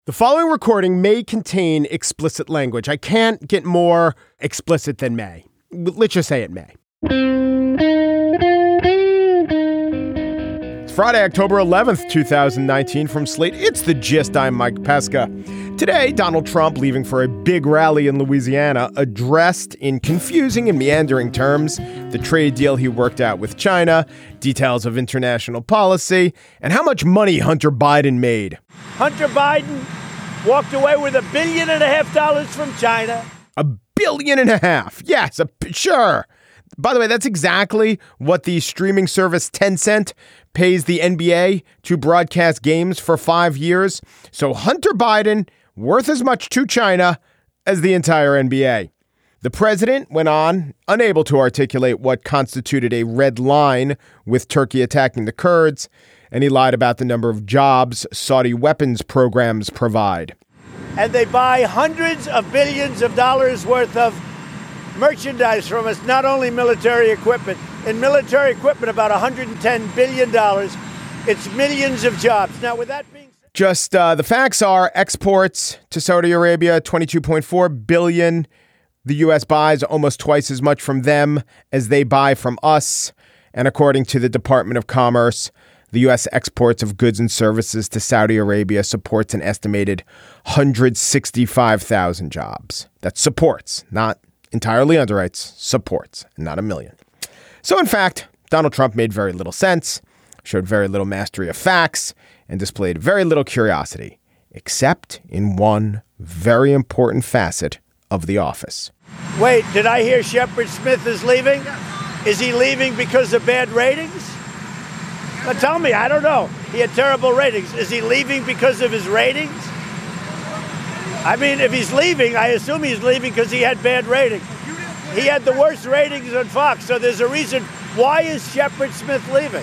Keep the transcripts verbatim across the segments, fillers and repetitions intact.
The following recording may contain explicit language. I can't get more explicit than may. Let's just say it may. It's Friday, October eleventh, twenty nineteen. From Slate, it's The Gist. I'm Mike Pesca. Today, Donald Trump, leaving for a big rally in Louisiana, addressed in confusing and meandering terms the trade deal he worked out with China, details of international policy, and how much money Hunter Biden made. Hunter Biden walked away with a billion and a half dollars from China. A billion and a half. Yes, a, sure. By the way, that's exactly what the streaming service Tencent pays the N B A to broadcast games for five years. So Hunter Biden, worth as much to China as the entire N B A. The president went on, unable to articulate what constituted a red line with Turkey attacking the Kurds, and he lied about the number of jobs Saudi weapons programs provide. And they buy hundreds of billions of dollars worth of merchandise from us, not only military equipment. In military equipment, about one hundred ten billion dollars. It's millions of jobs. Now, with that being said, just uh, the facts are exports to Saudi Arabia, twenty-two point four billion dollars. The U S buys almost twice as much from them as they buy from us. And according to the Department of Commerce, the U S exports of goods and services to Saudi Arabia supports an estimated one hundred sixty-five thousand jobs. That supports, not entirely underwrites, supports, not a million. So in fact, Donald Trump made very little sense, showed very little mastery of facts, and displayed very little curiosity, except in one very important facet of the office. Wait, did I hear Shepard Smith is leaving? Is he leaving because of bad ratings? But tell me, I don't know. He had terrible ratings. Is he leaving because of his ratings? I mean, if he's leaving, I assume he's leaving because he had bad ratings. He had the worst ratings on Fox, so there's a reason. Why is Shepard Smith leaving?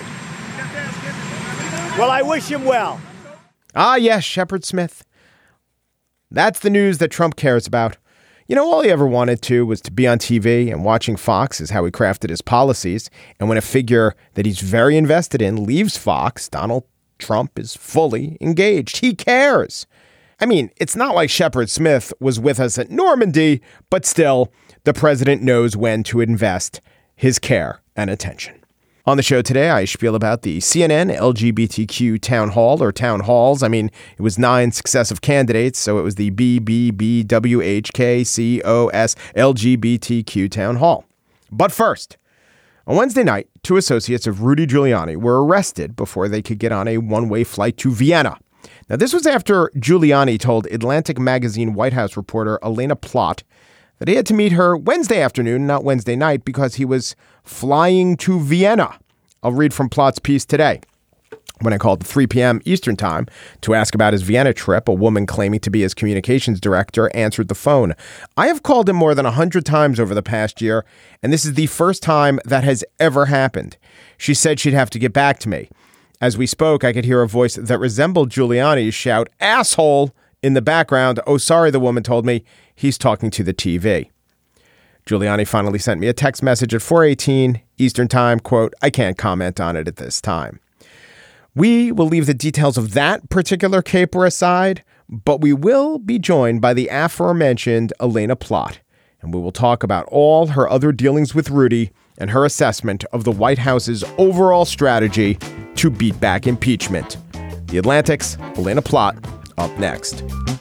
Well, I wish him well. Ah, yes, Shepard Smith. That's the news that Trump cares about. You know, all he ever wanted to was to be on T V, and watching Fox is how he crafted his policies. And when a figure that he's very invested in leaves Fox, Donald Trump is fully engaged. He cares. I mean, it's not like Shepard Smith was with us at Normandy, but still, the president knows when to invest his care and attention. On the show today, I spiel about the C N N L G B T Q town hall or town halls. I mean, it was nine successive candidates, so it was the B B B W H K C O S L G B T Q town hall. But first, on Wednesday night, two associates of Rudy Giuliani were arrested before they could get on a one-way flight to Vienna. Now, this was after Giuliani told Atlantic Magazine White House reporter Elena Plott that he had to meet her Wednesday afternoon, not Wednesday night, because he was flying to Vienna. I'll read from Plott's piece today. When I called at three p.m. Eastern time to ask about his Vienna trip, a woman claiming to be his communications director answered the phone. I have called him more than one hundred times over the past year, and this is the first time that has ever happened. She said she'd have to get back to me. As we spoke, I could hear a voice that resembled Giuliani's shout, "Asshole!" in the background. Oh, sorry, the woman told me. He's talking to the T V. Giuliani finally sent me a text message at four eighteen Eastern time, quote, "I can't comment on it at this time." We will leave the details of that particular caper aside, but we will be joined by the aforementioned Elena Plott, and we will talk about all her other dealings with Rudy and her assessment of the White House's overall strategy to beat back impeachment. The Atlantic's Elena Plott up next.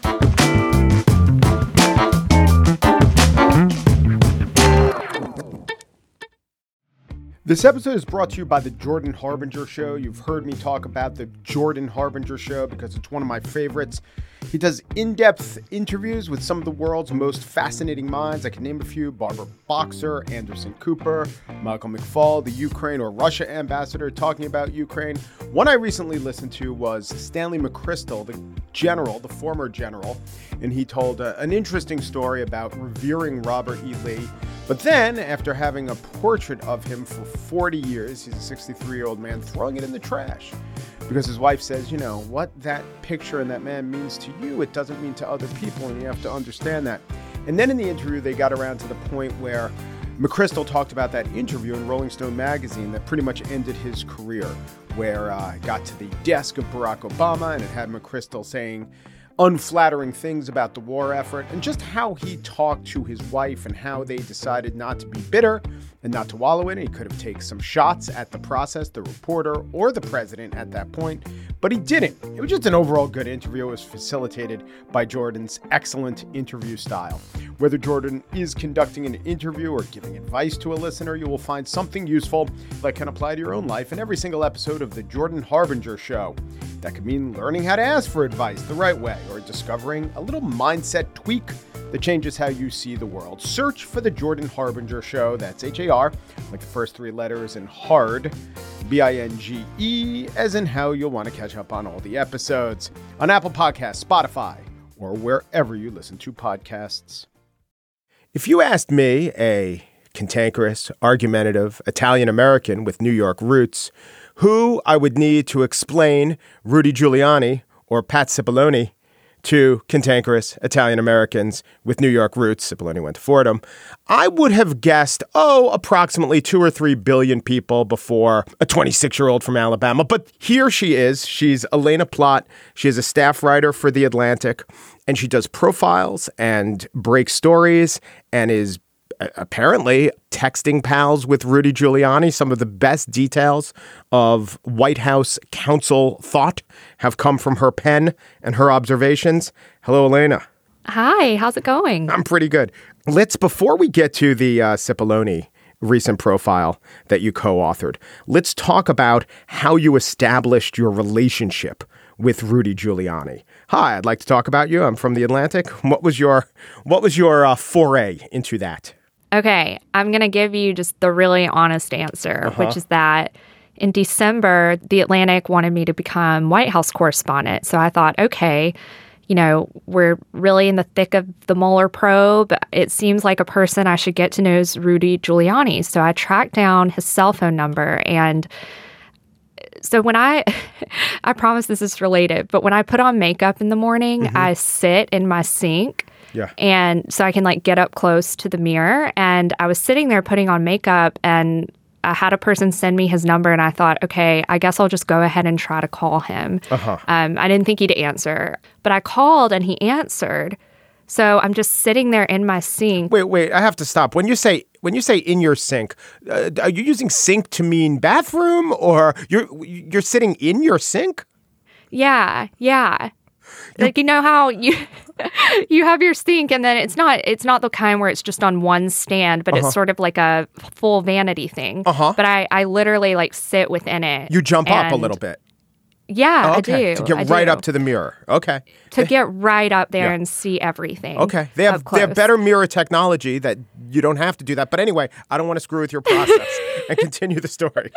This episode is brought to you by the Jordan Harbinger Show. You've heard me talk about the Jordan Harbinger Show because it's one of my favorites. He does in-depth interviews with some of the world's most fascinating minds. I can name a few: Barbara Boxer, Anderson Cooper, Michael McFaul, the Ukraine or Russia ambassador talking about Ukraine. One I recently listened to was Stanley McChrystal, the general, the former general, and he told uh, an interesting story about revering Robert E. Lee. But then, after having a portrait of him for forty years, he's a sixty-three-year-old man, throwing it in the trash. Because his wife says, you know, what that picture and that man means to you, it doesn't mean to other people, and you have to understand that. And then in the interview, they got around to the point where McChrystal talked about that interview in Rolling Stone magazine that pretty much ended his career, where uh, it got to the desk of Barack Obama, and it had McChrystal saying, unflattering things about the war effort and just how he talked to his wife and how they decided not to be bitter and not to wallow in it. He could have taken some shots at the process, the reporter, or the president at that point, but he didn't. It was just an overall good interview. It was facilitated by Jordan's excellent interview style. Whether Jordan is conducting an interview or giving advice to a listener, you will find something useful that can apply to your own life in every single episode of The Jordan Harbinger Show. That could mean learning how to ask for advice the right way or discovering a little mindset tweak that changes how you see the world. Search for The Jordan Harbinger Show. That's H A R, like the first three letters, and hard, B I N G E, as in how you'll want to catch up on all the episodes on Apple Podcasts, Spotify, or wherever you listen to podcasts. If you asked me, a cantankerous, argumentative Italian-American with New York roots, who I would need to explain Rudy Giuliani or Pat Cipollone to cantankerous Italian-Americans with New York roots, Cipollone went to Fordham, I would have guessed, oh, approximately two or three billion people before a twenty-six-year-old from Alabama. But here she is. She's Elena Plott. She is a staff writer for The Atlantic, and she does profiles and breaks stories and is apparently texting pals with Rudy Giuliani. Some of the best details of White House counsel thought have come from her pen and her observations. Hello, Elena. Hi, how's it going? I'm pretty good. Let's, before we get to the uh, Cipollone recent profile that you co-authored, let's talk about how you established your relationship with Rudy Giuliani. Hi, I'd like to talk about you. I'm from The Atlantic. What was your, what was your uh, foray into that? Okay, I'm going to give you just the really honest answer, uh-huh. which is that in December, The Atlantic wanted me to become White House correspondent. So I thought, okay, you know, we're really in the thick of the Mueller probe. It seems like a person I should get to know is Rudy Giuliani. So I tracked down his cell phone number. And so when I, I promise this is related, but when I put on makeup in the morning, mm-hmm. I sit in my sink. Yeah. And so I can like get up close to the mirror. And I was sitting there putting on makeup and I had a person send me his number and I thought, okay, I guess I'll just go ahead and try to call him. Uh-huh. Um, I didn't think he'd answer, but I called and he answered. So I'm just sitting there in my sink. Wait, wait, I have to stop. When you say when you say in your sink, uh, are you using sink to mean bathroom or you're you're sitting in your sink? Yeah, yeah. You, like, you know how you you have your sink and then it's not it's not the kind where it's just on one stand, but uh-huh. it's sort of like a full vanity thing. Uh-huh. But I, I literally like sit within it. You jump up a little bit. Yeah, okay. I do. To get I right do. up to the mirror. Okay. To get right up there yeah. and see everything. Okay. They have they have better mirror technology that you don't have to do that. But anyway, I don't want to screw with your process and continue the story.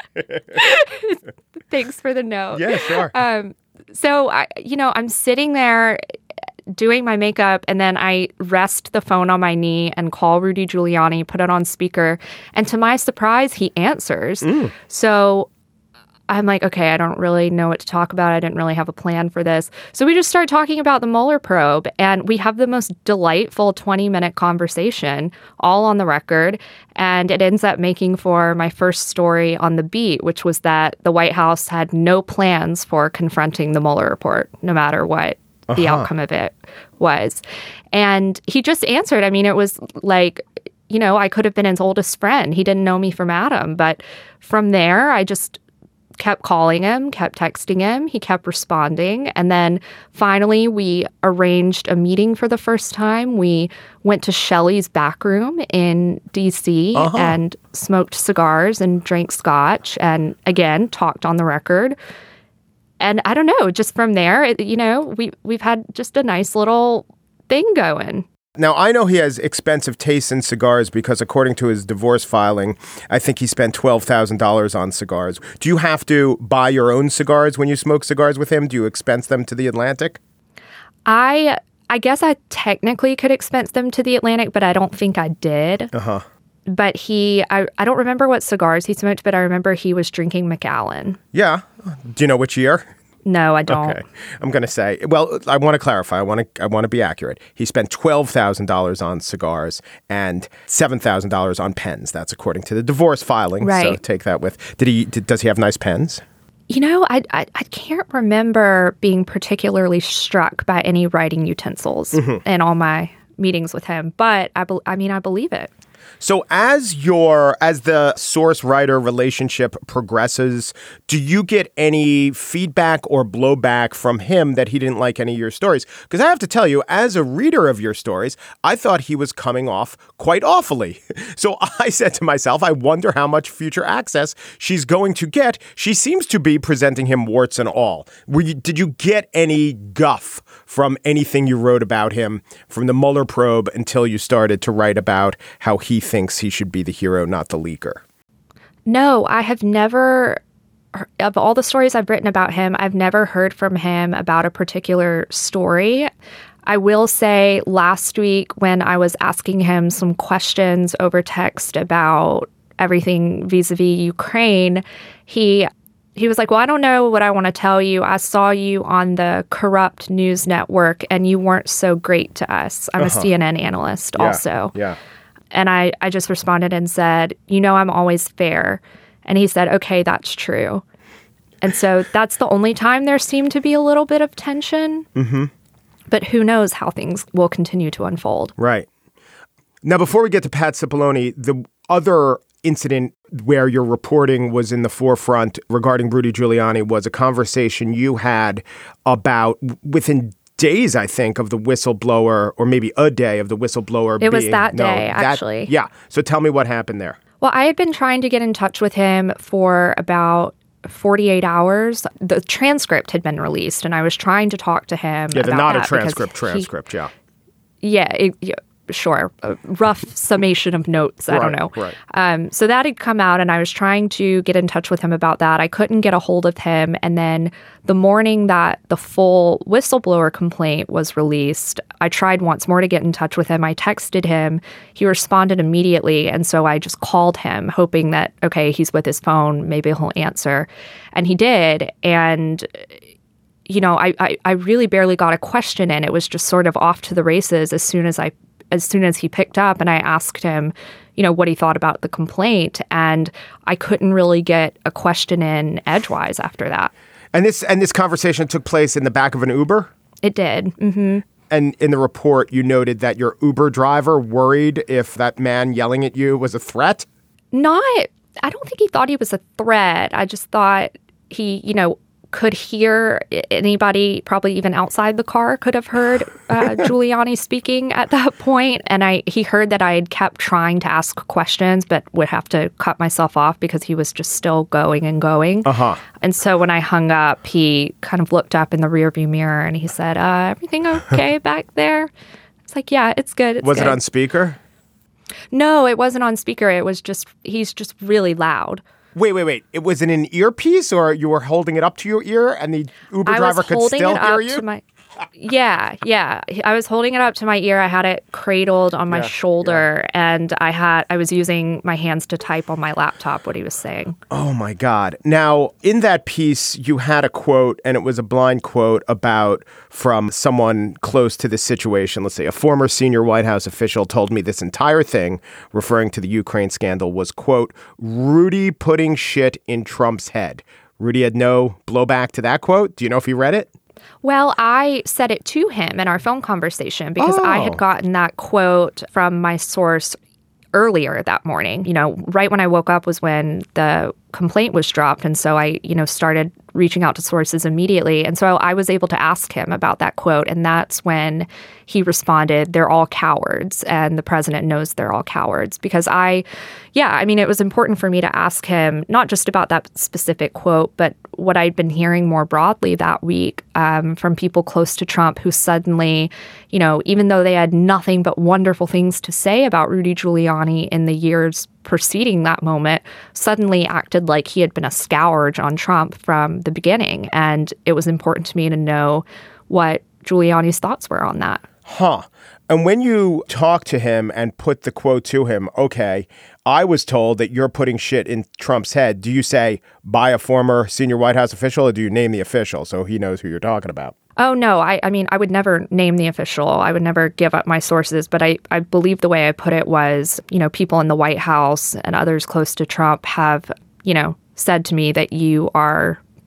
Thanks for the note. Yeah, sure. Um, so, I, you know, I'm sitting there doing my makeup and then I rest the phone on my knee and call Rudy Giuliani, put it on speaker. And to my surprise, he answers. Mm. So I'm like, okay, I don't really know what to talk about. I didn't really have a plan for this. So we just start talking about the Mueller probe and we have the most delightful twenty minute conversation, all on the record. And it ends up making for my first story on The Beat, which was that the White House had no plans for confronting the Mueller report, no matter what uh-huh. the outcome of it was. And he just answered. I mean, it was like, you know, I could have been his oldest friend. He didn't know me from Adam. But from there, I just kept calling him, kept texting him. He kept responding. And then finally, we arranged a meeting for the first time. We went to Shelley's back room in D C uh-huh. and smoked cigars and drank scotch and, again, talked on the record. And I don't know, just from there, it, you know, we, we've had just a nice little thing going. Now, I know he has expensive tastes in cigars because according to his divorce filing, I think he spent twelve thousand dollars on cigars. Do you have to buy your own cigars when you smoke cigars with him? Do you expense them to The Atlantic? I I guess I technically could expense them to The Atlantic, but I don't think I did. Uh-huh. But he, I, I don't remember what cigars he smoked, but I remember he was drinking Macallan. Yeah. Do you know which year? No, I don't. Okay. I'm going to say, well, I want to clarify. I want to I want to be accurate. He spent twelve thousand dollars on cigars and seven thousand dollars on pens. That's according to the divorce filing. Right. So take that with. Did he? Did, does he have nice pens? You know, I, I I can't remember being particularly struck by any writing utensils mm-hmm. in all my meetings with him, but I, be, I mean, I believe it. So as your as the source-writer relationship progresses, do you get any feedback or blowback from him that he didn't like any of your stories? Because I have to tell you, as a reader of your stories, I thought he was coming off quite awfully. So I said to myself, I wonder how much future access she's going to get. She seems to be presenting him warts and all. Were you, did you get any guff from anything you wrote about him from the Mueller probe until you started to write about how he thinks he should be the hero, not the leaker? No, I have never, of all the stories I've written about him, I've never heard from him about a particular story. I will say last week when I was asking him some questions over text about everything vis-a-vis Ukraine, he He was like, well, I don't know what I want to tell you. I saw you on the corrupt news network and you weren't so great to us. I'm uh-huh. a C N N analyst yeah, also. Yeah. And I, I just responded and said, you know, I'm always fair. And he said, okay, that's true. And so that's the only time there seemed to be a little bit of tension. Mm-hmm. But who knows how things will continue to unfold. Right. Now, before we get to Pat Cipollone, the other incident where your reporting was in the forefront regarding Rudy Giuliani was a conversation you had about within days, I think, of the whistleblower, or maybe a day of the whistleblower. It being, was that no, day, that, actually. Yeah. So tell me what happened there. Well, I had been trying to get in touch with him for about forty-eight hours. The transcript had been released, and I was trying to talk to him. Yeah, the about not that a transcript, he, transcript, yeah. Yeah, it, yeah. Sure, a rough summation of notes. I right, don't know. Right. Um, so that had come out, and I was trying to get in touch with him about that. I couldn't get a hold of him. And then the morning that the full whistleblower complaint was released, I tried once more to get in touch with him. I texted him. He responded immediately. And so I just called him, hoping that, okay, he's with his phone. Maybe he'll answer. And he did. And you know, I, I, I really barely got a question in. It was just sort of off to the races as soon as I as soon as he picked up, and I asked him, you know, what he thought about the complaint. And I couldn't really get a question in edgewise after that. And this and this conversation took place in the back of an Uber? It did. Mm-hmm. And in the report, you noted that your Uber driver worried if that man yelling at you was a threat? Not, I don't think he thought he was a threat. I just thought he, you know, could hear anybody, probably even outside the car, could have heard uh, Giuliani speaking at that point. And I he heard that I had kept trying to ask questions, but would have to cut myself off because he was just still going and going. Uh-huh. And so when I hung up, he kind of looked up in the rearview mirror and he said, uh, everything okay back there? It's like, yeah, it's good. It's was good. it on speaker? No, it wasn't on speaker. It was just, he's just really loud. Wait, wait, wait. It was in an earpiece, or you were holding it up to your ear and the Uber driver could still hear you? To my, yeah, yeah. I was holding it up to my ear. I had it cradled on my yeah, shoulder, yeah. and I had I was using my hands to type on my laptop what he was saying. Oh, my God. Now, in that piece, you had a quote, and it was a blind quote about from someone close to this situation. Let's say a former senior White House official told me this entire thing, referring to the Ukraine scandal, was, quote, Rudy putting shit in Trump's head. Rudy had no blowback to that quote. Do you know if he read it? Well, I said it to him in our phone conversation because oh. I had gotten that quote from my source earlier that morning. You know, right when I woke up was when the complaint was dropped. And so I, you know, started reaching out to sources immediately. And so I was able to ask him about that quote. And that's when he responded, they're all cowards. And the president knows they're all cowards. Because I, yeah, I mean, it was important for me to ask him not just about that specific quote, but what I'd been hearing more broadly that week um, from people close to Trump who suddenly, you know, even though they had nothing but wonderful things to say about Rudy Giuliani in the years preceding that moment, suddenly acted like he had been a scourge on Trump from the beginning. And it was important to me to know what Giuliani's thoughts were on that. Huh. And when you talk to him and put the quote to him, okay, I was told that you're putting shit in Trump's head. Do you say by a former senior White House official, or do you name the official so he knows who you're talking about? Oh, no. I, I mean, I would never name the official. I would never give up my sources. But I, I believe the way I put it was, you know, people in the White House and others close to Trump have, you know, said to me that you are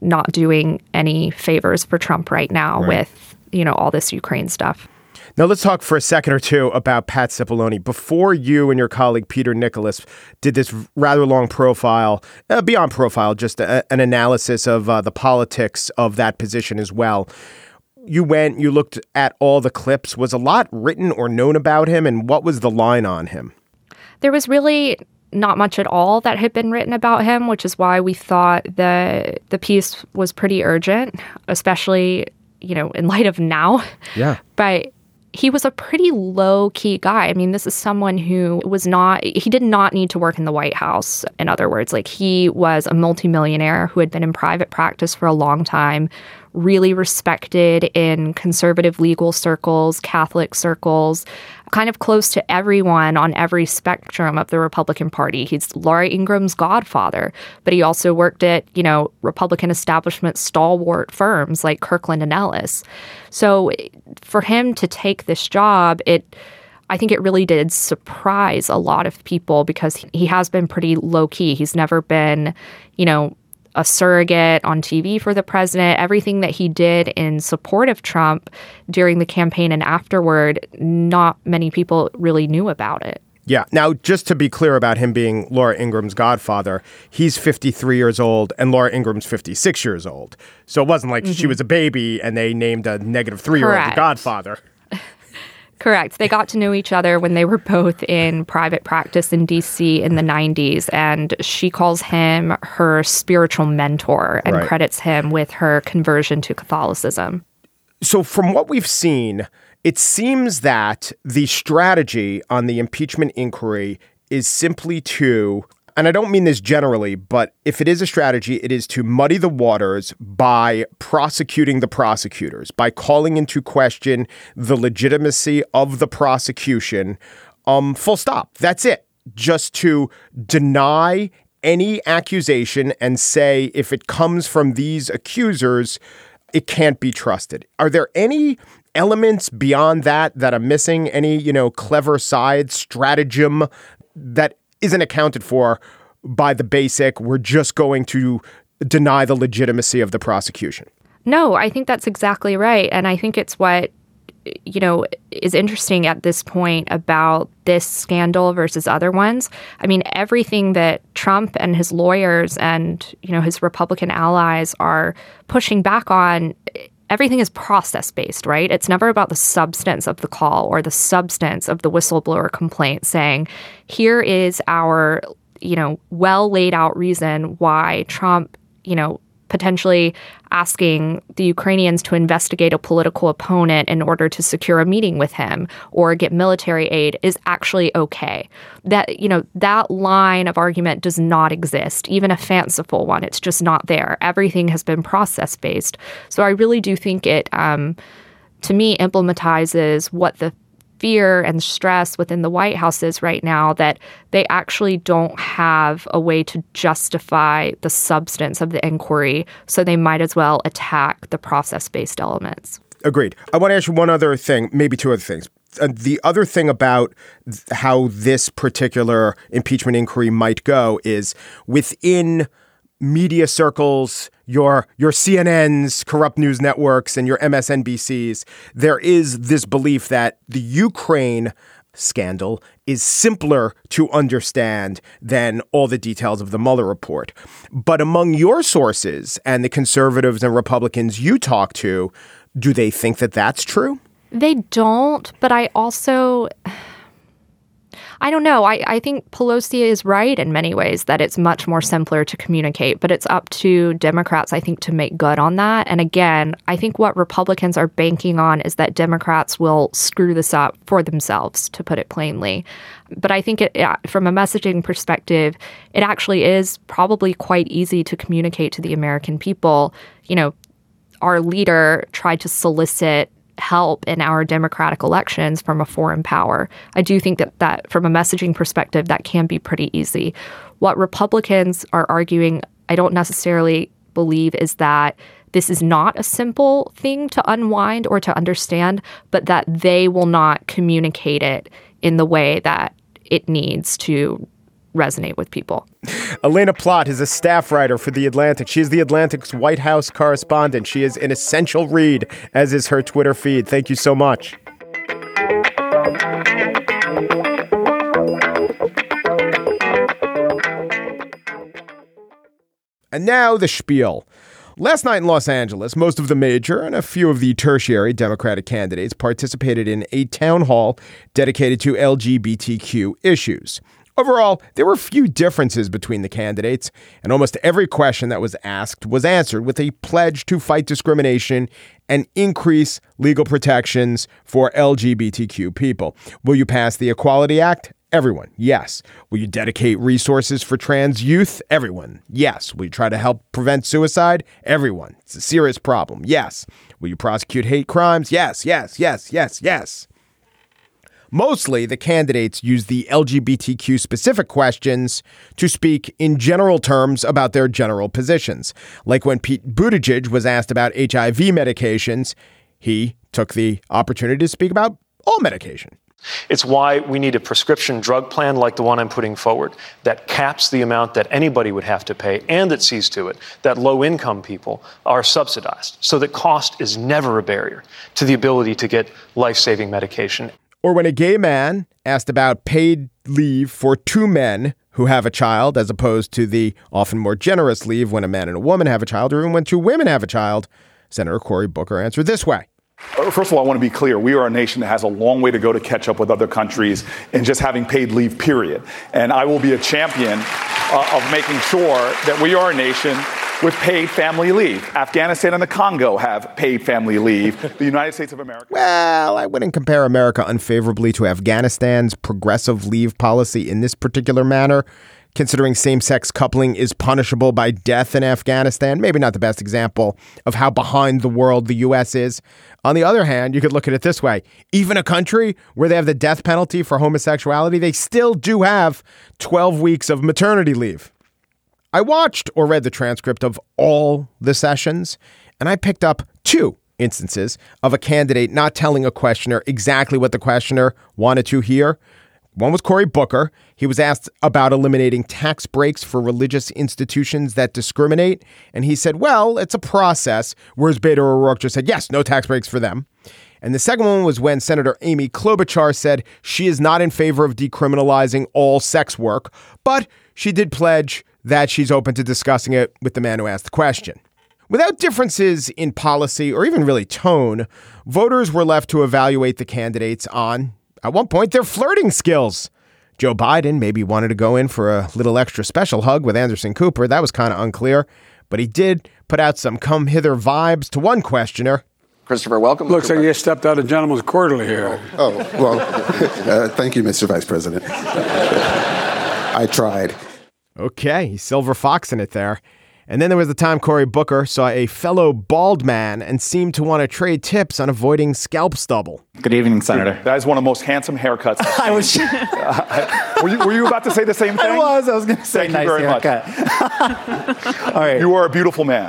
not doing any favors for Trump right now Right. with, you know, all this Ukraine stuff. Now, let's talk for a second or two about Pat Cipollone. Before you and your colleague Peter Nicholas did this rather long profile, uh, beyond profile, just a, an analysis of uh, the politics of that position as well. You went, you looked at all the clips. Was a lot written or known about him? And what was the line on him? There was really not much at all that had been written about him, which is why we thought the the piece was pretty urgent, especially, you know, in light of now. Yeah. But he was a pretty low-key guy. I mean, this is someone who was not, he did not need to work in the White House, in other words. Like, he was a multimillionaire who had been in private practice for a long time, really respected in conservative legal circles, Catholic circles, kind of close to everyone on every spectrum of the Republican Party. He's Laura Ingraham's godfather, but he also worked at, you know, Republican establishment stalwart firms like Kirkland and Ellis. So for him to take this job, it I think it really did surprise a lot of people because he has been pretty low key. He's never been, you know, a surrogate on T V for the president. Everything that he did in support of Trump during the campaign and afterward, not many people really knew about it. Yeah. Now, just to be clear about him being Laura Ingraham's godfather, he's fifty-three years old and Laura Ingraham's fifty-six years old. So it wasn't like mm-hmm. she was a baby and they named a negative three-year-old the godfather. Correct. They got to know each other when they were both in private practice in D C in the nineties, and she calls him her spiritual mentor and right. credits him with her conversion to Catholicism. So from what we've seen, it seems that the strategy on the impeachment inquiry is simply to, and I don't mean this generally, but if it is a strategy, it is to muddy the waters by prosecuting the prosecutors, by calling into question the legitimacy of the prosecution. Um, full stop. That's it. Just to deny any accusation and say if it comes from these accusers, it can't be trusted. Are there any elements beyond that that are missing? Any, you know, clever side stratagem that isn't accounted for by the basic, we're just going to deny the legitimacy of the prosecution? No, I think that's exactly right. And I think it's what, you know, is interesting at this point about this scandal versus other ones. I mean, everything that Trump and his lawyers and, you know, his Republican allies are pushing back on, everything is process-based, right? It's never about the substance of the call or the substance of the whistleblower complaint saying, here is our, you know, well laid out reason why Trump, you know, potentially asking the Ukrainians to investigate a political opponent in order to secure a meeting with him or get military aid is actually okay. That, you know, that line of argument does not exist, even a fanciful one. It's just not there. Everything has been process-based. So I really do think it, um, to me, implementizes what the fear and stress within the White House is right now, that they actually don't have a way to justify the substance of the inquiry, so they might as well attack the process-based elements. Agreed. I want to ask you one other thing, maybe two other things. Uh, the other thing about th- how this particular impeachment inquiry might go is within media circles, your your C N N's, corrupt news networks, and your M S N B C's, there is this belief that the Ukraine scandal is simpler to understand than all the details of the Mueller report. But among your sources and the conservatives and Republicans you talk to, do they think that that's true? They don't, but I also... I don't know. I, I think Pelosi is right in many ways that it's much more simpler to communicate, but it's up to Democrats, I think, to make good on that. And again, I think what Republicans are banking on is that Democrats will screw this up for themselves, to put it plainly. But I think it, from a messaging perspective, it actually is probably quite easy to communicate to the American people. You know, our leader tried to solicit help in our democratic elections from a foreign power. I do think that, that from a messaging perspective, that can be pretty easy. What Republicans are arguing, I don't necessarily believe, is that this is not a simple thing to unwind or to understand, but that they will not communicate it in the way that it needs to resonate with people. Elena Plott is a staff writer for The Atlantic. She is The Atlantic's White House correspondent. She is an essential read, as is her Twitter feed. Thank you so much. And now the spiel. Last night in Los Angeles, most of the major and a few of the tertiary Democratic candidates participated in a town hall dedicated to L G B T Q issues. Overall, there were few differences between the candidates, and almost every question that was asked was answered with a pledge to fight discrimination and increase legal protections for L G B T Q people. Will you pass the Equality Act? Everyone, yes. Will you dedicate resources for trans youth? Everyone, yes. Will you try to help prevent suicide? Everyone. It's a serious problem. Yes. Will you prosecute hate crimes? Yes, yes, yes, yes, yes. Mostly, the candidates use the L G B T Q specific questions to speak in general terms about their general positions. Like when Pete Buttigieg was asked about H I V medications, he took the opportunity to speak about all medication. It's why we need a prescription drug plan like the one I'm putting forward that caps the amount that anybody would have to pay and that sees to it that low-income people are subsidized so that cost is never a barrier to the ability to get life-saving medication. Or when a gay man asked about paid leave for two men who have a child, as opposed to the often more generous leave when a man and a woman have a child, or even when two women have a child, Senator Cory Booker answered this way. First of all, I want to be clear. We are a nation that has a long way to go to catch up with other countries in just having paid leave, period. And I will be a champion uh, of making sure that we are a nation with paid family leave. Afghanistan and the Congo have paid family leave. The United States of America. Well, I wouldn't compare America unfavorably to Afghanistan's progressive leave policy in this particular manner. Considering same-sex coupling is punishable by death in Afghanistan, maybe not the best example of how behind the world the U S is. On the other hand, you could look at it this way. Even a country where they have the death penalty for homosexuality, they still do have twelve weeks of maternity leave. I watched or read the transcript of all the sessions, and I picked up two instances of a candidate not telling a questioner exactly what the questioner wanted to hear. One was Cory Booker. He was asked about eliminating tax breaks for religious institutions that discriminate. And he said, well, it's a process. Whereas Beto O'Rourke just said, yes, no tax breaks for them. And the second one was when Senator Amy Klobuchar said she is not in favor of decriminalizing all sex work, but she did pledge that she's open to discussing it with the man who asked the question. Without differences in policy or even really tone, voters were left to evaluate the candidates on, at one point, their flirting skills. Joe Biden maybe wanted to go in for a little extra special hug with Anderson Cooper. That was kind of unclear. But he did put out some come hither vibes to one questioner. Christopher, welcome. Looks like you stepped out of gentleman's quarterly here. Oh, well, uh, thank you, Mister Vice President. I tried. Okay, he's silver foxing it there. And then there was the time Cory Booker saw a fellow bald man and seemed to want to trade tips on avoiding scalp stubble. Good evening, Senator. That is one of the most handsome haircuts I've seen. I was. uh, were, you, were you about to say the same thing? I was. I was going to say Thank nice you very haircut. much. All right. You are a beautiful man.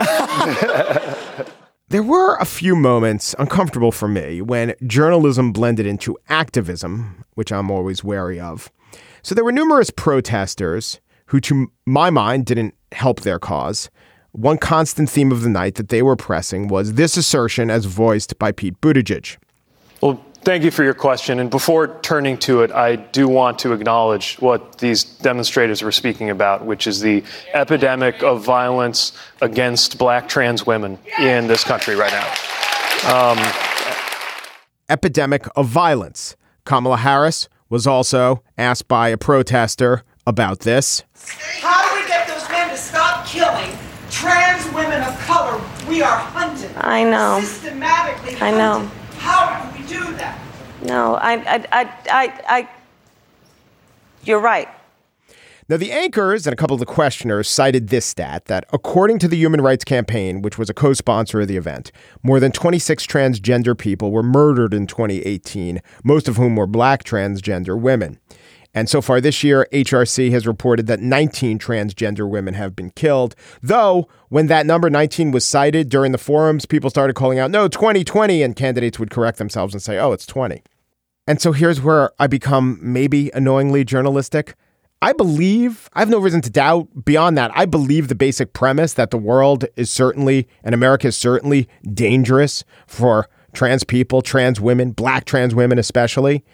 There were a few moments, uncomfortable for me, when journalism blended into activism, which I'm always wary of. So there were numerous protesters who, to my mind, didn't help their cause. One constant theme of the night that they were pressing was this assertion as voiced by Pete Buttigieg. Well, thank you for your question. And before turning to it, I do want to acknowledge what these demonstrators were speaking about, which is the epidemic of violence against black trans women in this country right now. Um, epidemic of violence. Kamala Harris was also asked by a protester about this. How do we get those men to stop killing trans women of color? We are hunted. I know. Systematically hunted. I know. How do we do that? No, I, I, I, I, I, you're right. Now, the anchors and a couple of the questioners cited this stat that according to the Human Rights Campaign, which was a co-sponsor of the event, more than twenty-six transgender people were murdered in twenty eighteen, most of whom were black transgender women. And so far this year, H R C has reported that nineteen transgender women have been killed. Though, when that number nineteen was cited during the forums, people started calling out, no, twenty twenty, and candidates would correct themselves and say, oh, it's twenty. And so here's where I become maybe annoyingly journalistic. I believe, I have no reason to doubt beyond that. I believe the basic premise that the world is certainly, and America is certainly dangerous for trans people, trans women, black trans women especially.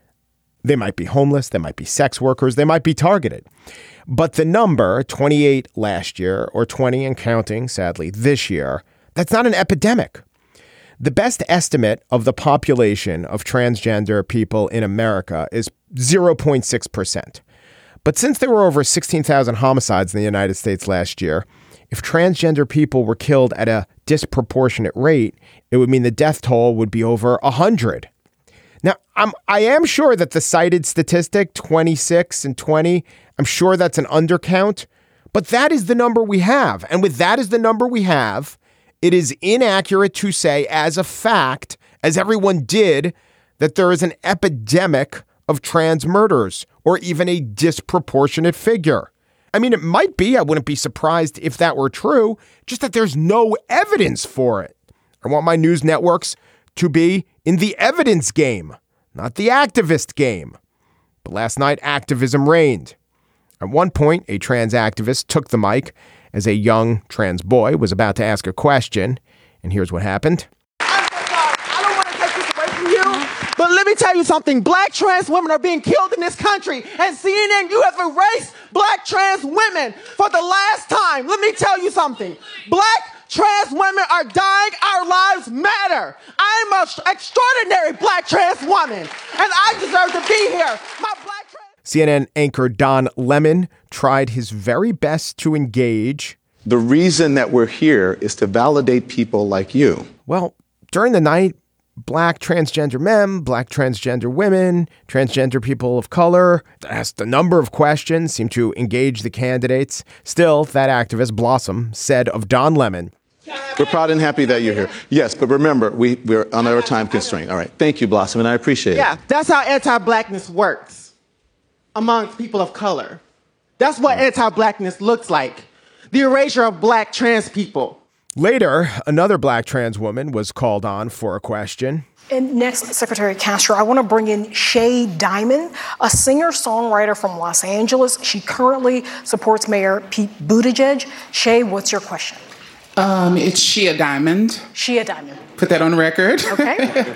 They might be homeless. They might be sex workers. They might be targeted. But the number, twenty-eight last year, or twenty and counting, sadly, this year, that's not an epidemic. The best estimate of the population of transgender people in America is zero point six percent. But since there were over sixteen thousand homicides in the United States last year, if transgender people were killed at a disproportionate rate, it would mean the death toll would be over one hundred. Now, I'm, I am sure that the cited statistic, twenty-six and twenty, I'm sure that's an undercount, but that is the number we have. And with that as the number we have, it is inaccurate to say as a fact, as everyone did, that there is an epidemic of trans murders or even a disproportionate figure. I mean, it might be. I wouldn't be surprised if that were true, just that there's no evidence for it. I want my news networks to be in the evidence game, not the activist game. But last night, activism reigned. At one point, a trans activist took the mic as a young trans boy was about to ask a question. And here's what happened. I'm so sorry. I don't want to take this away from you, but let me tell you something. Black trans women are being killed in this country. And C N N, you have erased black trans women for the last time. Let me tell you something. Black trans women are dying. Our lives matter. I'm an extraordinary black trans woman, and I deserve to be here. My black trans- C N N anchor Don Lemon tried his very best to engage. The reason that we're here is to validate people like you. Well, during the night, black transgender men, black transgender women, transgender people of color asked a number of questions, seemed to engage the candidates. Still, that activist, Blossom, said of Don Lemon, we're proud and happy that you're here. Yes, but remember, we, we're on our time constraint. All right. Thank you, Blossom, and I appreciate yeah, it. Yeah, that's how anti-blackness works amongst people of color. That's what anti-blackness looks like. The erasure of black trans people. Later, another black trans woman was called on for a question. And next, Secretary Castro, I want to bring in Shay Diamond, a singer-songwriter from Los Angeles. She currently supports Mayor Pete Buttigieg. Shay, what's your question? Um, it's Shea Diamond. Shea Diamond. Put that on the record. Okay.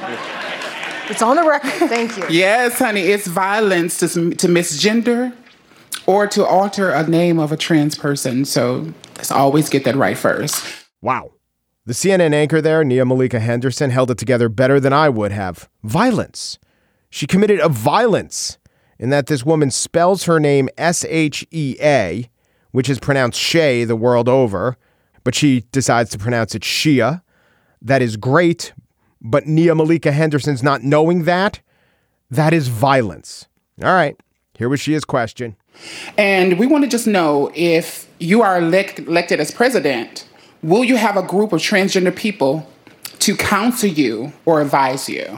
It's on the record. Thank you. Yes, honey. It's violence to, to misgender or to alter a name of a trans person. So let's always get that right first. Wow. The C N N anchor there, Nia Malika Henderson, held it together better than I would have. Violence. She committed a violence in that this woman spells her name S H E A, which is pronounced Shay the world over, but she decides to pronounce it Shea. That is great, but Nia Malika Henderson's not knowing that. That is violence. All right, here was Shea's question. And we want to just know, if you are elect- elected as president, will you have a group of transgender people to counsel you or advise you?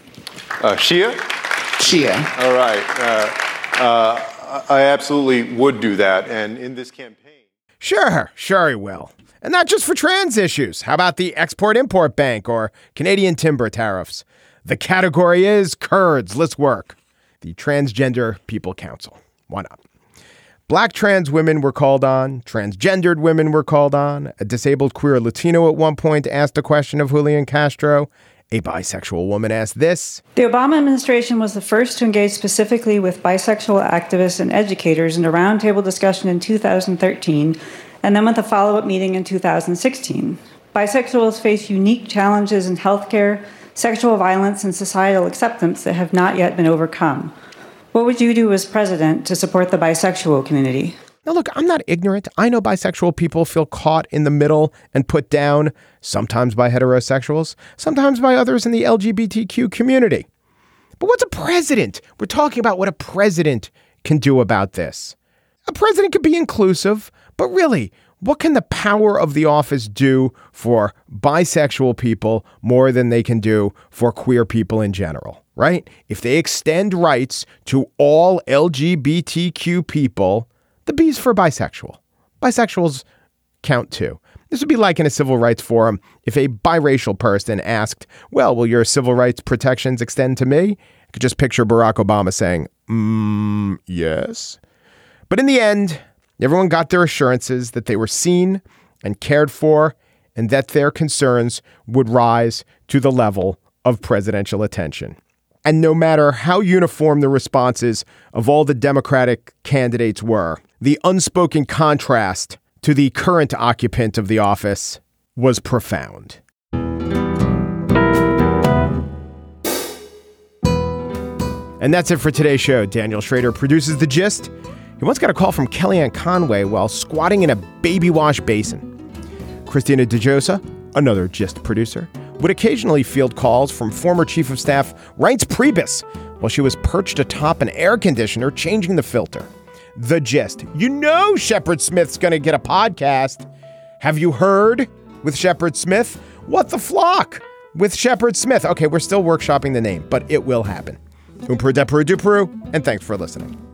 Uh, Shea? Shea. All right. Uh, uh, I absolutely would do that. And in this campaign... Sure, sure he will. And not just for trans issues. How about the Export-Import Bank or Canadian timber tariffs? The category is Kurds. Let's work. The Transgender People Council. Why not? Black trans women were called on. Transgendered women were called on. A disabled queer Latino at one point asked a question of Julian Castro. A bisexual woman asked this. The Obama administration was the first to engage specifically with bisexual activists and educators in a roundtable discussion in two thousand thirteen, and then with a follow-up meeting in two thousand sixteen. Bisexuals face unique challenges in healthcare, sexual violence, and societal acceptance that have not yet been overcome. What would you do as president to support the bisexual community? Now, look, I'm not ignorant. I know bisexual people feel caught in the middle and put down, sometimes by heterosexuals, sometimes by others in the L G B T Q community. But what's a president? We're talking about what a president can do about this. A president could be inclusive, but really, what can the power of the office do for bisexual people more than they can do for queer people in general, right? If they extend rights to all L G B T Q people, the B's for bisexual. Bisexuals count too. This would be like in a civil rights forum if a biracial person asked, well, will your civil rights protections extend to me? I could just picture Barack Obama saying, mm, yes. But in the end, everyone got their assurances that they were seen and cared for and that their concerns would rise to the level of presidential attention. And no matter how uniform the responses of all the Democratic candidates were, the unspoken contrast to the current occupant of the office was profound. And that's it for today's show. Daniel Schrader produces The Gist. He once got a call from Kellyanne Conway while squatting in a baby wash basin. Christina DeJosa, another Gist producer, would occasionally field calls from former Chief of Staff Reince Priebus while she was perched atop an air conditioner changing the filter. The Gist. You know Shepard Smith's going to get a podcast. Have you heard with Shepard Smith? What the Flock with Shepard Smith. Okay, we're still workshopping the name, but it will happen. Umperu Depuru Duperu, and thanks for listening.